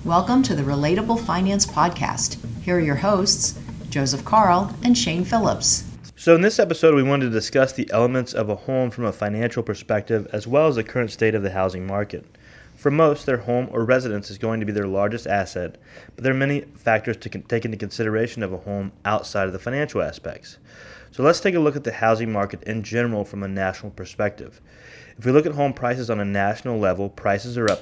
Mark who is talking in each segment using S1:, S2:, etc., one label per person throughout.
S1: Welcome to the Relatable Finance Podcast. Here are your hosts, Joseph Carl and Shane Phillips.
S2: So in this episode, we wanted to discuss the elements of a home from a financial perspective, as well as the current state of the housing market. For most, their home or residence is going to be their largest asset, but there are many factors to take into consideration of a home outside of the financial aspects. So let's take a look at the housing market in general from a national perspective. If we look at home prices on a national level, prices are up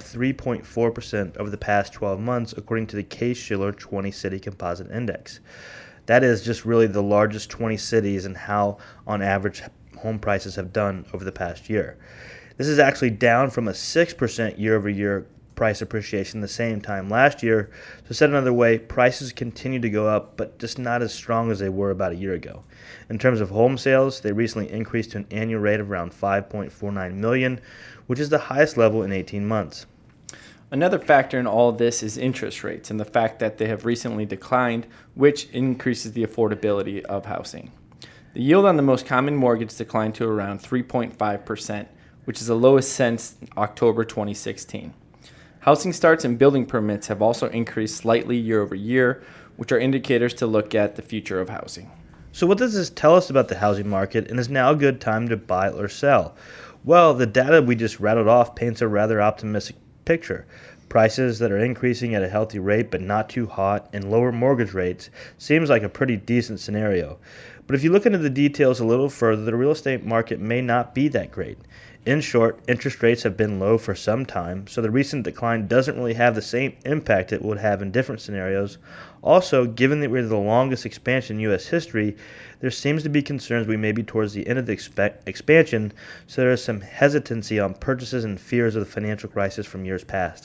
S2: 3.4% over the past 12 months, according to the Case-Shiller 20-City Composite Index. That is just really the largest 20 cities and how, on average, home prices have done over the past year. This is actually down from a 6% year-over-year price appreciation the same time last year. So said another way, prices continue to go up, but just not as strong as they were about a year ago. In terms of home sales, they recently increased to an annual rate of around 5.49 million, which is the highest level in 18 months.
S3: Another factor in all of this is interest rates and the fact that they have recently declined, which increases the affordability of housing. The yield on the most common mortgage declined to around 3.5%, which is the lowest since October 2016. Housing starts and building permits have also increased slightly year over year, which are indicators to look at the future of housing.
S2: So what does this tell us about the housing market, and is now a good time to buy or sell? Well, the data we just rattled off paints a rather optimistic picture. Prices that are increasing at a healthy rate but not too hot, and lower mortgage rates seems like a pretty decent scenario. But if you look into the details a little further, the real estate market may not be that great. In short, interest rates have been low for some time, so the recent decline doesn't really have the same impact it would have in different scenarios. Also, given that we're the longest expansion in U.S. history, there seems to be concerns we may be towards the end of the expansion, so there is some hesitancy on purchases and fears of the financial crisis from years past.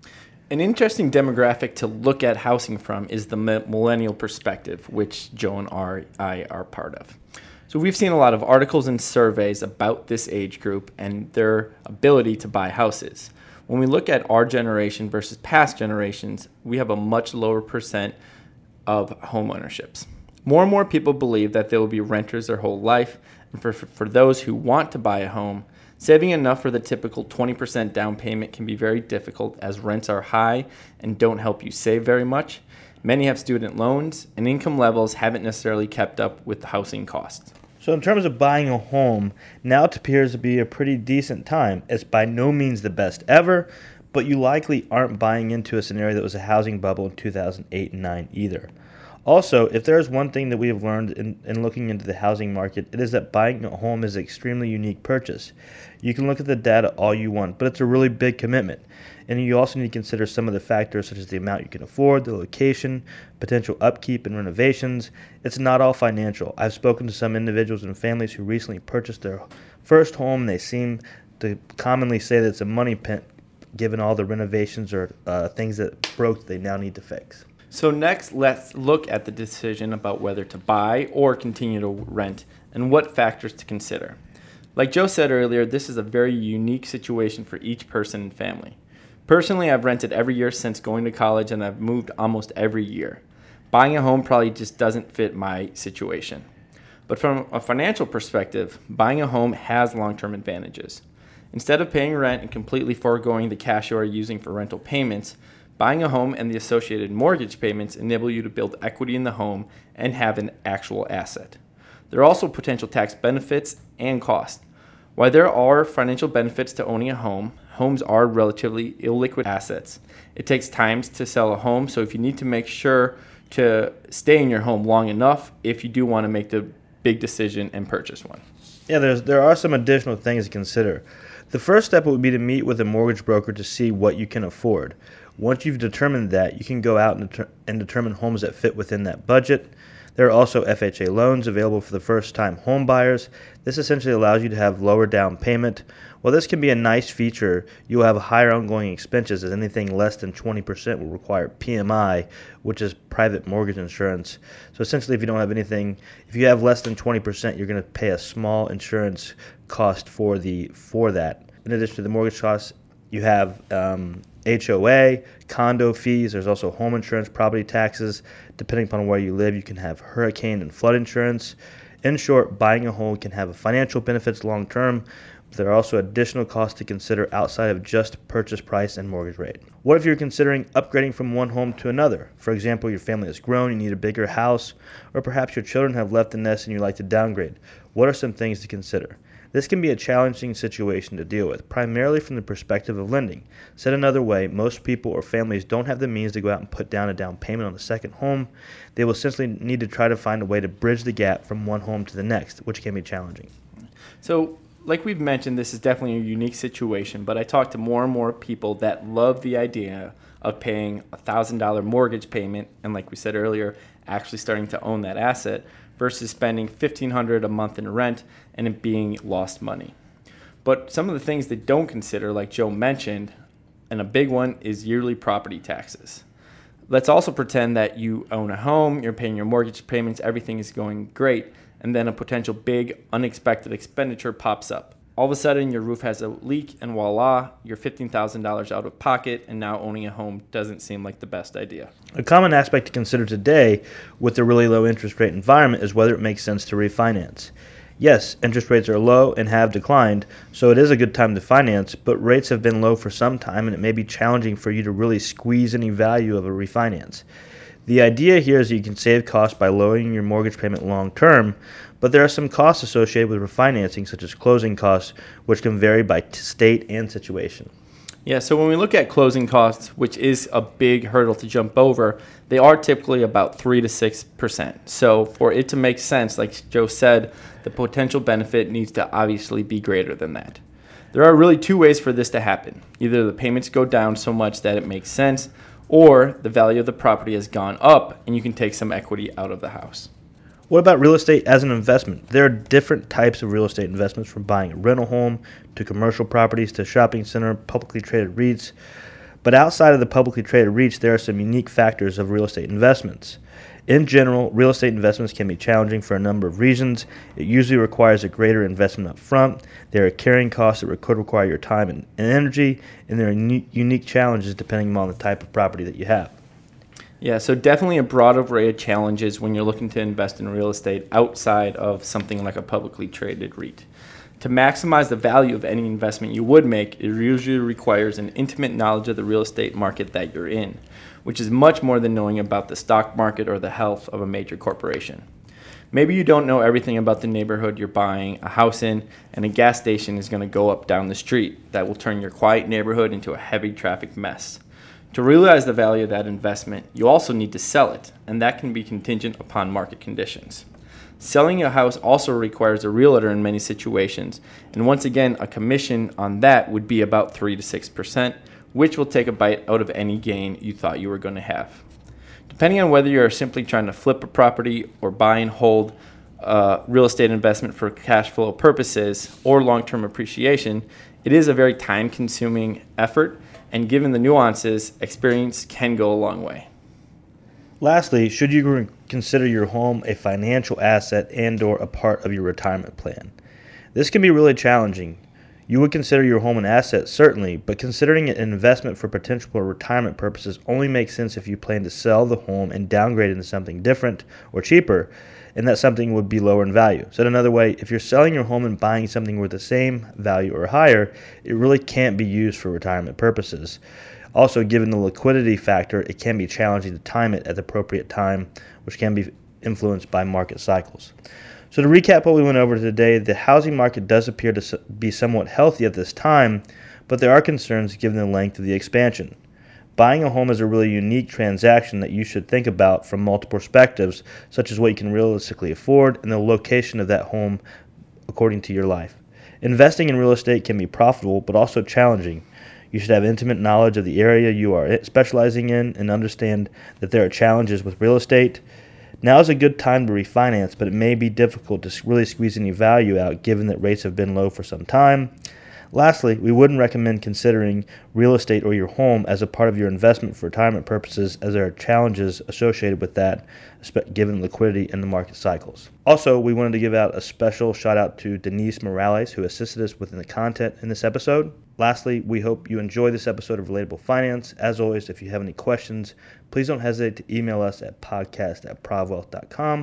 S3: An interesting demographic to look at housing from is the millennial perspective, which Joe and I are part of. So we've seen a lot of articles and surveys about this age group and their ability to buy houses. When we look at our generation versus past generations, we have a much lower percent of home ownerships. More and more people believe that they will be renters their whole life, and for those who want to buy a home, saving enough for the typical 20% down payment can be very difficult as rents are high and don't help you save very much. Many have student loans, and income levels haven't necessarily kept up with the housing costs.
S2: So in terms of buying a home, now it appears to be a pretty decent time. It's by no means the best ever, but you likely aren't buying into a scenario that was a housing bubble in 2008 and 9 either. Also, if there is one thing that we have learned in looking into the housing market, it is that buying a home is an extremely unique purchase. You can look at the data all you want, but it's a really big commitment. And you also need to consider some of the factors such as the amount you can afford, the location, potential upkeep and renovations. It's not all financial. I've spoken to some individuals and families who recently purchased their first home, and they seem to commonly say that it's a money pit given all the renovations or things that broke they now need to fix.
S3: So next, let's look at the decision about whether to buy or continue to rent and what factors to consider. Like Joe said earlier, this is a very unique situation for each person and family. Personally, I've rented every year since going to college, and I've moved almost every year. Buying a home probably just doesn't fit my situation. But from a financial perspective, buying a home has long-term advantages. Instead of paying rent and completely foregoing the cash you are using for rental payments, buying a home and the associated mortgage payments enable you to build equity in the home and have an actual asset. There are also potential tax benefits and costs. While there are financial benefits to owning a home, homes are relatively illiquid assets. It takes time to sell a home, so if you need to make sure to stay in your home long enough if you do want to make the big decision and purchase one.
S2: Yeah, there are some additional things to consider. The first step would be to meet with a mortgage broker to see what you can afford. Once you've determined that, you can go out and determine homes that fit within that budget. There are also FHA loans available for the first-time home buyers. This essentially allows you to have lower down payment. While this can be a nice feature, you will have higher ongoing expenses, as anything less than 20% will require PMI, which is private mortgage insurance. So essentially, if you have less than 20%, you're going to pay a small insurance cost for that. In addition to the mortgage costs, you have HOA, condo fees. There's also home insurance, property taxes. Depending upon where you live, you can have hurricane and flood insurance. In short, buying a home can have financial benefits long term, but there are also additional costs to consider outside of just purchase price and mortgage rate. What if you're considering upgrading from one home to another? For example, your family has grown, you need a bigger house, or perhaps your children have left the nest and you'd like to downgrade. What are some things to consider? This can be a challenging situation to deal with, primarily from the perspective of lending. Said another way, most people or families don't have the means to go out and put down a down payment on the second home. They will essentially need to try to find a way to bridge the gap from one home to the next, which can be challenging.
S3: So, like we've mentioned, this is definitely a unique situation, but I talk to more and more people that love the idea of paying a $1,000 mortgage payment and, like we said earlier, actually starting to own that asset versus spending $1,500 a month in rent and it being lost money. But some of the things they don't consider, like Joe mentioned, and a big one is yearly property taxes. Let's also pretend that you own a home, you're paying your mortgage payments, everything is going great, and then a potential big unexpected expenditure pops up. All of a sudden, your roof has a leak, and voila, you're $15,000 out of pocket, and now owning a home doesn't seem like the best idea.
S2: A common aspect to consider today with the really low interest rate environment is whether it makes sense to refinance. Yes, interest rates are low and have declined, so it is a good time to finance, but rates have been low for some time, and it may be challenging for you to really squeeze any value of a refinance. The idea here is that you can save costs by lowering your mortgage payment long term, but there are some costs associated with refinancing, such as closing costs, which can vary by state and situation.
S3: Yeah, so when we look at closing costs, which is a big hurdle to jump over, they are typically about 3 to 6%. So for it to make sense, like Joe said, the potential benefit needs to obviously be greater than that. There are really two ways for this to happen. Either the payments go down so much that it makes sense, or the value of the property has gone up and you can take some equity out of the house.
S2: What about real estate as an investment? There are different types of real estate investments, from buying a rental home to commercial properties to shopping center, publicly traded REITs. But outside of the publicly traded REITs, there are some unique factors of real estate investments. In general, real estate investments can be challenging for a number of reasons. It usually requires a greater investment up front. There are carrying costs that could require your time and energy, and there are unique challenges depending on the type of property that you have.
S3: Yeah, so definitely a broad array of challenges when you're looking to invest in real estate outside of something like a publicly traded REIT. To maximize the value of any investment you would make, it usually requires an intimate knowledge of the real estate market that you're in, which is much more than knowing about the stock market or the health of a major corporation. Maybe you don't know everything about the neighborhood you're buying a house in, and a gas station is going to go up down the street that will turn your quiet neighborhood into a heavy traffic mess. To realize the value of that investment, you also need to sell it, and that can be contingent upon market conditions. Selling a house also requires a realtor in many situations, and once again, a commission on that would be about 3 to 6%, which will take a bite out of any gain you thought you were going to have. Depending on whether you're simply trying to flip a property or buy and hold real estate investment for cash flow purposes or long-term appreciation, it is a very time-consuming effort, and given the nuances, experience can go a long way.
S2: Lastly, should you consider your home a financial asset and/or a part of your retirement plan? This can be really challenging. You would consider your home an asset, certainly, but considering it an investment for potential retirement purposes only makes sense if you plan to sell the home and downgrade into something different or cheaper, and that something would be lower in value. Said another way, if you're selling your home and buying something worth the same value or higher, it really can't be used for retirement purposes. Also, given the liquidity factor, it can be challenging to time it at the appropriate time, which can be influenced by market cycles. So to recap what we went over today, the housing market does appear to be somewhat healthy at this time, but there are concerns given the length of the expansion. Buying a home is a really unique transaction that you should think about from multiple perspectives, such as what you can realistically afford and the location of that home according to your life. Investing in real estate can be profitable, but also challenging. You should have intimate knowledge of the area you are specializing in and understand that there are challenges with real estate. Now is a good time to refinance, but it may be difficult to really squeeze any value out given that rates have been low for some time. Lastly, we wouldn't recommend considering real estate or your home as a part of your investment for retirement purposes, as there are challenges associated with that, given liquidity and the market cycles. Also, we wanted to give out a special shout out to Denise Morales, who assisted us with the content in this episode. Lastly, we hope you enjoy this episode of Relatable Finance. As always, if you have any questions, please don't hesitate to email us at podcast@provwealth.com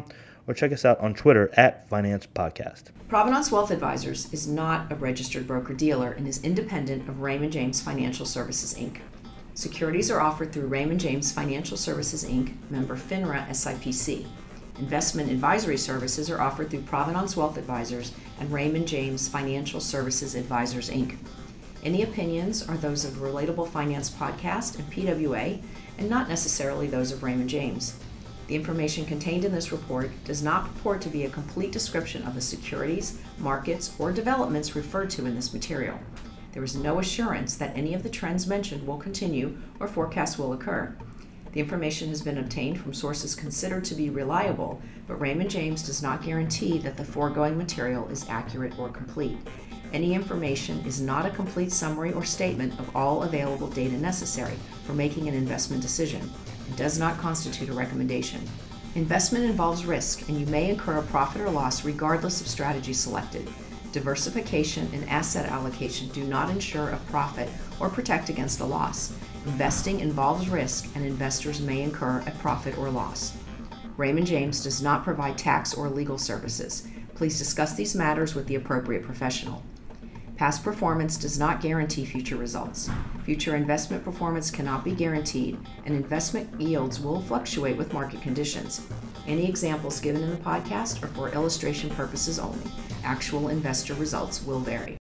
S2: or check us out on Twitter at Finance Podcast.
S1: Provenance Wealth Advisors is not a registered broker-dealer and is independent of Raymond James Financial Services, Inc. Securities are offered through Raymond James Financial Services, Inc., member FINRA SIPC. Investment advisory services are offered through Provenance Wealth Advisors and Raymond James Financial Services Advisors, Inc. Any opinions are those of Relatable Finance Podcast and PWA, and not necessarily those of Raymond James. The information contained in this report does not purport to be a complete description of the securities, markets, or developments referred to in this material. There is no assurance that any of the trends mentioned will continue or forecasts will occur. The information has been obtained from sources considered to be reliable, but Raymond James does not guarantee that the foregoing material is accurate or complete. Any information is not a complete summary or statement of all available data necessary for making an investment decision and does not constitute a recommendation. Investment involves risk, and you may incur a profit or loss regardless of strategy selected. Diversification and asset allocation do not ensure a profit or protect against a loss. Investing involves risk, and investors may incur a profit or loss. Raymond James does not provide tax or legal services. Please discuss these matters with the appropriate professional. Past performance does not guarantee future results. Future investment performance cannot be guaranteed, and investment yields will fluctuate with market conditions. Any examples given in the podcast are for illustration purposes only. Actual investor results will vary.